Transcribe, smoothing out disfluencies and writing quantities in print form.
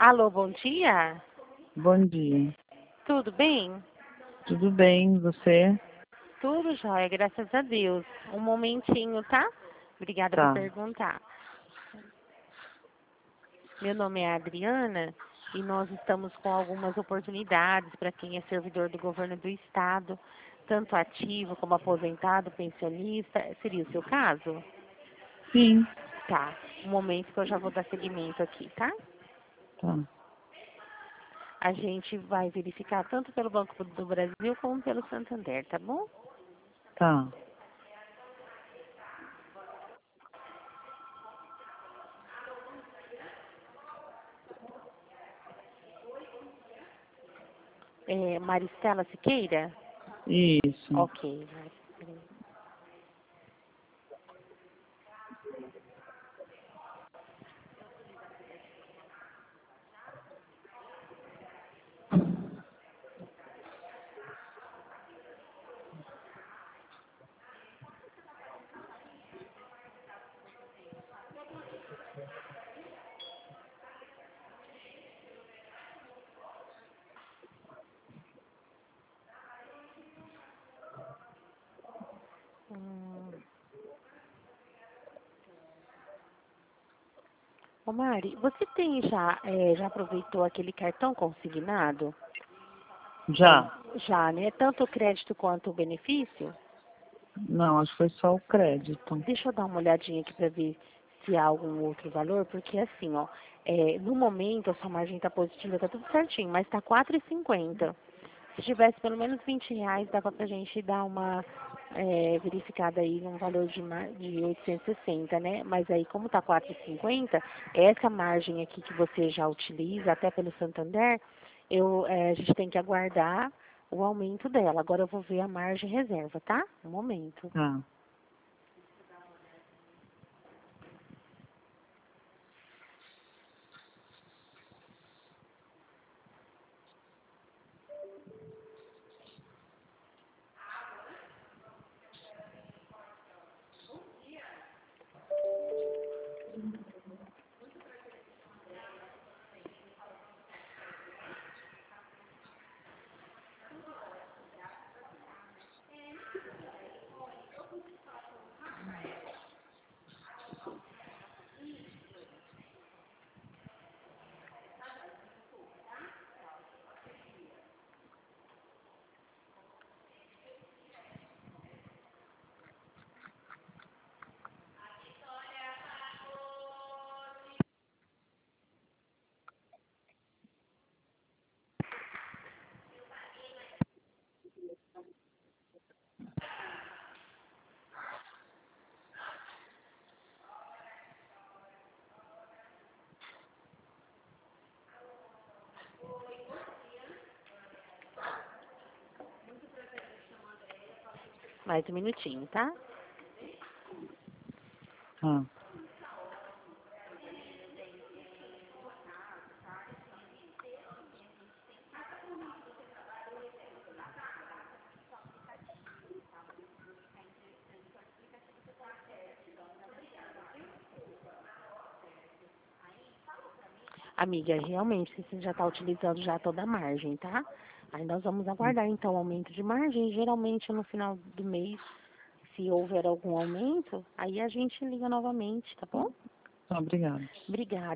Alô, bom dia? Bom dia. Tudo bem? Tudo bem, você? Tudo jóia, graças a Deus. Um momentinho, tá? Obrigada por Tá. perguntar. Meu nome é Adriana e nós estamos com algumas oportunidades para quem é servidor do governo do estado, tanto ativo como aposentado, pensionista. Seria o seu caso? Sim. Tá. Um momento que eu já vou dar seguimento aqui, tá? Tá. A gente vai verificar tanto pelo Banco do Brasil como pelo Santander, tá bom? Tá. Maristela Siqueira? Isso. Ok, Maristela. Ô Mari, você tem já aproveitou aquele cartão consignado? Já? Já, né? Tanto o crédito quanto o benefício? Não, acho que foi só o crédito. Deixa eu dar uma olhadinha aqui para ver se há algum outro valor, porque assim, ó, no momento a sua margem está positiva, tá tudo certinho, mas tá 4,50. Se tivesse pelo menos R$ 20, dava pra gente dar uma verificada aí num valor de 860, né? Mas aí, como tá 4,50, essa margem aqui que você já utiliza, até pelo Santander, a gente tem que aguardar o aumento dela. Agora eu vou ver a margem reserva, tá? Um momento. Tá. Mais um minutinho, tá? Tá. Amiga, realmente você já está utilizando já toda a margem, tá? Aí nós vamos aguardar então o aumento de margem. Geralmente no final do mês, se houver algum aumento, aí a gente liga novamente, tá bom? Tá, obrigada. Obrigada.